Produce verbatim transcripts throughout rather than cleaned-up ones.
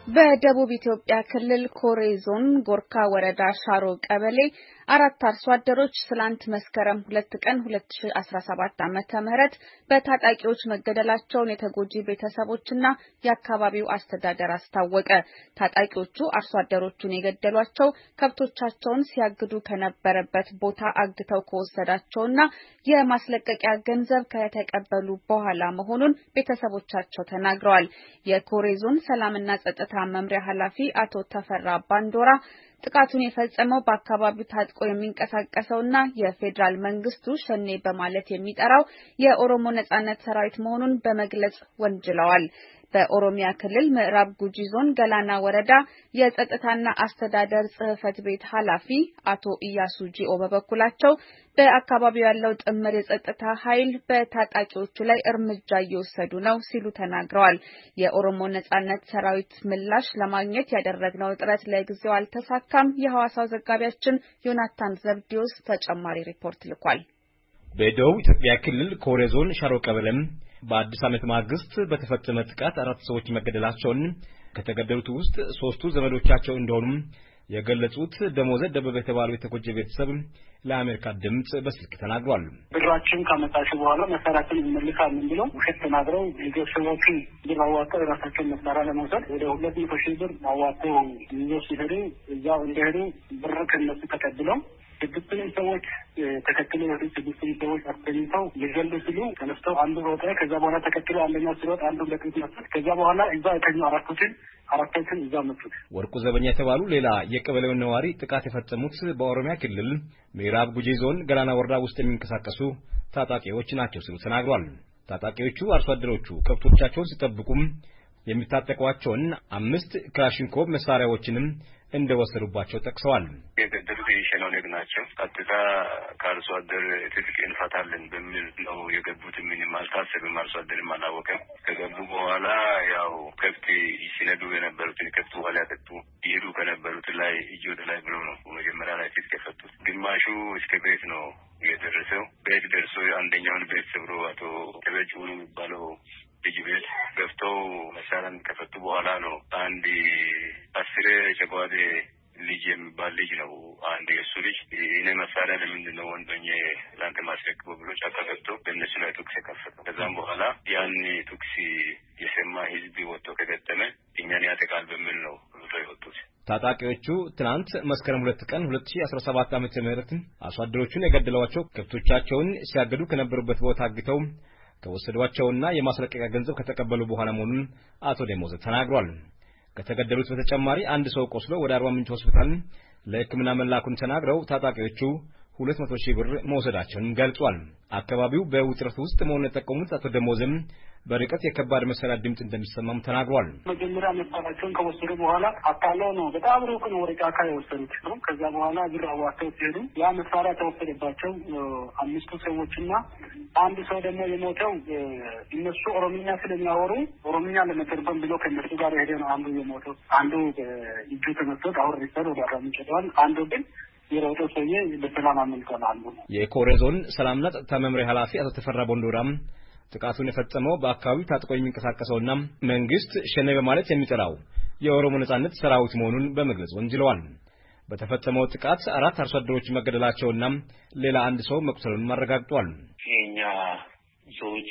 በደቡብ ኢትዮጵያ ክልል ኮሬ ዞን ጎርካ ወረዳ ሻሮ ቀበሌ አራት አርሶ አደሮች ስላንት መስከረም ሁለት ቀን ሁለት ሺህ አስራ ሰባት ዓመተ ምህረት በታጣቂዎች መገደላቸውን የተጎጂ ቤተሰቦችና የአካባቢው አስተዳደር አስታወቀ። ታጣቂዎቹ አርሶ አደሮቹን የገደሏቸው ከብቶቻቸውን ሲያግዱ ከነበረበት ቦታ አግተው ከወሰዳቸውና የማስለቀቂያ ገንዘብ ከተቀበሉ በኋላ መሆኑን ቤተሰቦቻቸው ተናግረዋል። የኮሬ ዞን ሰላምና ጸጥታ መምሪያ ኃላፊ አቶ ተፈራ ባንዶራ ጥቃቱን የፈጸመው በአካባቢው ታጥቆ የሚንቀሳቀሰውና የፌደራል መንግስቱ ሸኔ በማለት የሚጠራው የኦሮሞ ነጻነት ሰራዊት መሆኑን በመግለጽ ወንጅለዋል። በኦሮሚያ ክልል ምዕራብ ጉጂ ዞን ገላና ወረዳ የጸጥታና አስተዳደር ጽህፈት ቤት ኃላፊ አቶ ኢያሱ ጂኦ በበኩላቸው በአካባቢው ያለው ጥምር የጸጥታ ኃይል በታጣቂዎቹ ላይ እርምጃ እየወሰዱ ነው ሲሉ ተናግረዋል። የኦሮሞ ነጻነት ሰራዊት ምላሽ ለማግኘት ያደረግነው ጥረት ለጊዜው አልተሳካም። የሐዋሳው ዘጋቢያችን ዮናታን ዘብዲዮስ ተጨማሪ ሪፖርት ልኳል። በደቡብ ኢትዮጵያ ክልል ኮሬ ዞን ሻሮ ቀበሌም በአዲስ ዓመት ማግስት በተፈጸመ ጥቃት አራት ሰዎች መገደላቸውን ከተገደሉት ውስጥ ሶስቱ ዘመዶቻቸው እንደሆኑ የገለጹት ደሞዘ ደበበ የተባለው የተጎጂ ቤተሰብ ለአሜሪካ ድምጽ በስልክ ተናግሯል። ብራችን ከመጣሽ በኋላ መሰራትን እንመልሳለን ብለው ውሸት ተናግረው ቤተሰቦቹ ሊዋዋቀው ራሳቸውን መሳሪያ ለመውሰድ ወደ ሁለት መቶ ሺህ ብር ማዋተው ይዘው ሲሄዱ እዛው እንደሄዱ ብር ከነሱ ተቀብለው ስድስቱን ሰዎች ተከትለው ወደ ስድስቱን ሰዎች አስተኝተው የገሉ ሲሉ ተነስተው አንዱ ሮጠ። ከዛ በኋላ ተከትለው አንደኛው ሲሮጥ አንዱ ለጥቂት መጣ። ከዛ በኋላ እዛ የተኙ አራቶችን አራቶችን እዛ መጡት። ወርቁ ዘበኛ የተባሉ ሌላ የቀበሌው ነዋሪ ጥቃት የፈጸሙት በኦሮሚያ ክልል ምዕራብ ጉጂ ዞን ገላና ወረዳ ውስጥ የሚንቀሳቀሱ ታጣቂዎች ናቸው ሲሉ ተናግሯል። ታጣቂዎቹ አርሶ አደሮቹ ከብቶቻቸውን ሲጠብቁም የሚታጠቋቸውን አምስት ክላሽንኮቭ መሳሪያዎችንም እንደወሰዱባቸው ጠቅሰዋል። የገደሉት የሸኖኔግ ናቸው። ቀጥታ ከአርሶ አደር ትጥቅ እንፈታለን በሚል ነው የገቡት። ምንም አልታሰብም። አርሶ አደርም አላወቀም። ከገቡ በኋላ ያው ከብት ሲነዱ የነበሩትን ከብት በኋላ ያጠጡ ይሄዱ ከነበሩት ላይ እጅ ወደ ላይ ብሎ ነው መጀመሪያ ላይ ትጥቅ የፈቱት። ግማሹ እስከ ቤት ነው የደረሰው። ቤት ደርሶ አንደኛውን ቤት ሰብሮ አቶ ተበጭ የሚባለው ልጅ ቤት ገብተው መሳሪያን ከፈቱ በኋላ ነው አንድ አስሬ ጨጓዴ ልጅ የሚባል ልጅ ነው አንድ የሱ ልጅ እኔ መሳሪያ ለምንድን ነው ወንዶኜ ላንተ ማስረክበው ብሎ ጫካ ገብቶ በእነሱ ላይ ተኩስ ከፈተ። ከዛም በኋላ ያን ተኩስ የሰማ ህዝብ ወጥቶ ከገጠመ እኛን ያጠቃል በሚል ነው ወጥቶ የወጡት። ታጣቂዎቹ ትናንት መስከረም ሁለት ቀን ሁለት ሺህ አስራ ሰባት ዓመተ ምህረት አርሶ አደሮቹን የገደሏቸው ከብቶቻቸውን ሲያገዱ ከነበሩበት ቦታ አግተው ከወሰዷቸውና የማስለቀቂያ ገንዘብ ከተቀበሉ በኋላ መሆኑን አቶ ደሞዘ ተናግሯል። ከተገደሉት በተጨማሪ አንድ ሰው ቆስሎ ወደ አርባ ምንጭ ሆስፒታል ለሕክምና መላኩን ተናግረው ታጣቂዎቹ ሁለት መቶ ሺህ ብር መውሰዳቸውን ገልጿል። አካባቢው በውጥረት ውስጥ መሆኑን የጠቆሙት አቶ ደሞዘም በርቀት የከባድ መሳሪያ ድምጽ እንደሚሰማም ተናግሯል። መጀመሪያ መሳሪያቸውን ከወሰዱ በኋላ አጣለው ነው በጣም ሩቅ ነው ወደ ጫካ የወሰዱት ነው። ከዛ በኋላ ብር አዋጥተው ሲሄዱ ያ መሳሪያ ተወሰደባቸው አምስቱ ሰዎችና አንድ ሰው ደግሞ የሞተው እነሱ ኦሮሚኛ ስለሚያወሩ ኦሮሚኛ ለመተርጎም ብሎ ከነሱ ጋር ሄደ ነው አንዱ የሞተው። አንዱ እጁ ተመቶ አሁን ሪፈር ወደ አርባ ምንጭ ሄደዋል። አንዱ ግን የሮጠው ሰውዬ በሰላም አመልጧል። የኮሬ ዞን ሰላምና ጸጥታ መምሪያ ኃላፊ አቶ ተፈራ ቦንዶራም ጥቃቱን የፈጸመው በአካባቢው ታጥቆ የሚንቀሳቀሰውና መንግስት ሸኔ በማለት የሚጠራው የኦሮሞ ነጻነት ሰራዊት መሆኑን በመግለጽ ወንጅለዋል። በተፈጸመው ጥቃት አራት አርሶ አደሮች መገደላቸውና ሌላ አንድ ሰው መቁሰሉን አረጋግጧል። የኛ ሰዎች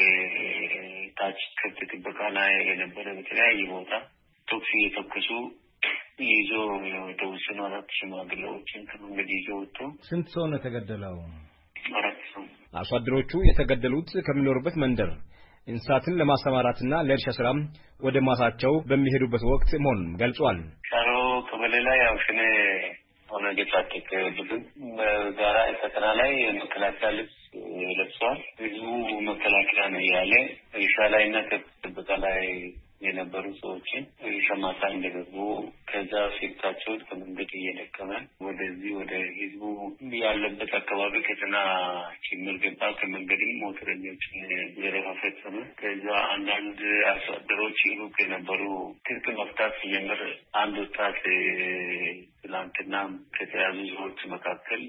ታች ከብት ጥበቃ ላይ የነበረ በተለያየ ቦታ ተኩስ እየተኮሱ ይዞ የተወሰኑ አራት ሽማግሌዎችን ከመንገድ ይዞ ወጡ። ስንት ሰው ነው የተገደለው? አራት ሰው። አርሶ አደሮቹ የተገደሉት ከሚኖሩበት መንደር እንስሳትን ለማሰማራትና ለእርሻ ስራ ወደ ማሳቸው በሚሄዱበት ወቅት መሆኑን ገልጿል። ሻሮ ቀበሌ ላይ አውሽኔ ሆነ ገጻቲክ ቡድን በጋራ ፈተና ላይ መከላከያ ልብስ ለብሰዋል። ህዝቡ መከላከያ ነው ያለ እርሻ ላይና ከብት ላይ የነበሩ ሰዎችን ሸማታ እንደገቡ ከዛ ፊታቸው ከመንገድ እየደከመ ወደዚህ ወደ ህዝቡ ያለበት አካባቢ ከተና ችግር ገባ። ከመንገድም ሞተረኞች ዘረፋ ፈጸመ። ከዛ አንዳንድ አርሶ አደሮች ሩቅ የነበሩ ትጥቅ መፍታት ሲጀምር አንድ ወጣት ትላንትና ከተያዙ ሰዎች መካከል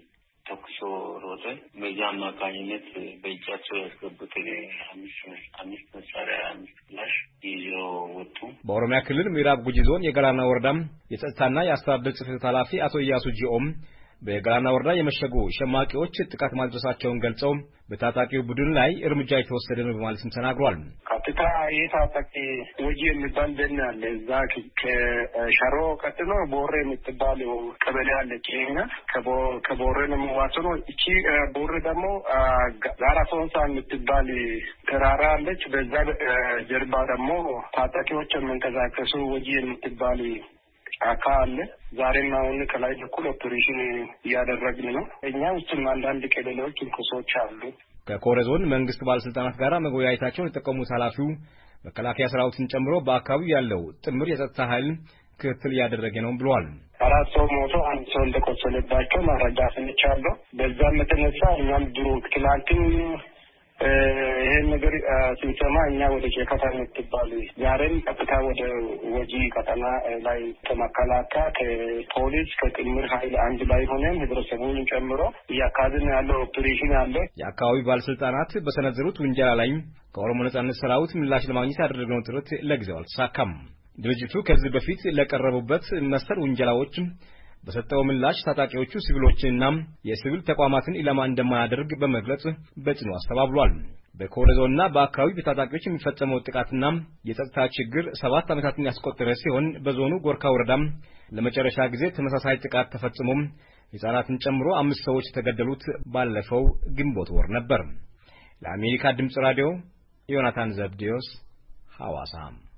ተኩሶ ሮጠ። በዛ አማካኝነት በእጃቸው ያስገቡት አምስት አምስት መሳሪያ አምስት ክላሽ ይዞ ወጡ። በኦሮሚያ ክልል ምዕራብ ጉጂ ዞን የገላና ወረዳም የጸጥታና የአስተዳደር ጽሕፈት ኃላፊ አቶ ኢያሱ ጂኦም በገላና ወረዳ የመሸጉ ሸማቂዎች ጥቃት ማድረሳቸውን ገልጸው በታጣቂው ቡድን ላይ እርምጃ የተወሰደ ነው በማለትም ተናግሯል። ቀጥታ የታጣቂ ወጂ የሚባል ደን አለ። እዛ ከሸሮ ቀጥሎ ቦሬ የምትባል ቀበሌ አለች። ይሄኛ ከቦሬ ነው የሚዋሰነው። እቺ ቦሬ ደግሞ ጋራ ሶንሳ የምትባል ተራራ አለች። በዛ ጀርባ ደግሞ ታጣቂዎች የሚንቀሳቀሱ ወጂ የምትባል ጫካ አለ። ዛሬና አሁን ከላይ በኩል ኦፕሬሽን እያደረግን ነው። እኛ ውስጥም አንዳንድ ቀበሌዎች እንቅስቃሴዎች አሉ። ከኮሬ ዞን መንግስት ባለስልጣናት ጋር መወያየታቸውን የጠቀሙት ኃላፊው መከላከያ ሰራዊትን ጨምሮ በአካባቢው ያለው ጥምር የጸጥታ ኃይል ክትትል እያደረገ ነው ብለዋል። አራት ሰው ሞቶ አንድ ሰው እንደቆሰለባቸው መረጃ ሰምቻለሁ። በዛም የተነሳ እኛም ድሮ ትላንትን ይሄን ነገር ሲሰማ እኛ ወደ ጨከታ የምትባል ዛሬም ቀጥታ ወደ ወጂ ቀጠና ላይ ከመከላከያ ከፖሊስ ከጥምር ኃይል አንድ ላይ ሆነን ህብረተሰቡን ጨምሮ እያካሄድን ያለው ኦፕሬሽን አለ። የአካባቢው ባለስልጣናት በሰነዘሩት ውንጀላ ላይ ከኦሮሞ ነጻነት ሰራዊት ምላሽ ለማግኘት ያደረገው ጥረት ለጊዜው አልተሳካም። ድርጅቱ ከዚህ በፊት ለቀረቡበት መሰል ውንጀላዎች በሰጠው ምላሽ ታጣቂዎቹ ሲቪሎችንና የሲቪል ተቋማትን ኢላማ እንደማያደርግ በመግለጽ በጽኑ አስተባብሏል። በኮሬ ዞንና በአካባቢው በታጣቂዎች የሚፈጸመው ጥቃትና የጸጥታ ችግር ሰባት ዓመታትን ያስቆጠረ ሲሆን በዞኑ ጎርካ ወረዳም ለመጨረሻ ጊዜ ተመሳሳይ ጥቃት ተፈጽሞ ሕፃናትን ጨምሮ አምስት ሰዎች የተገደሉት ባለፈው ግንቦት ወር ነበር። ለአሜሪካ ድምጽ ራዲዮ ዮናታን ዘብዴዎስ ሐዋሳ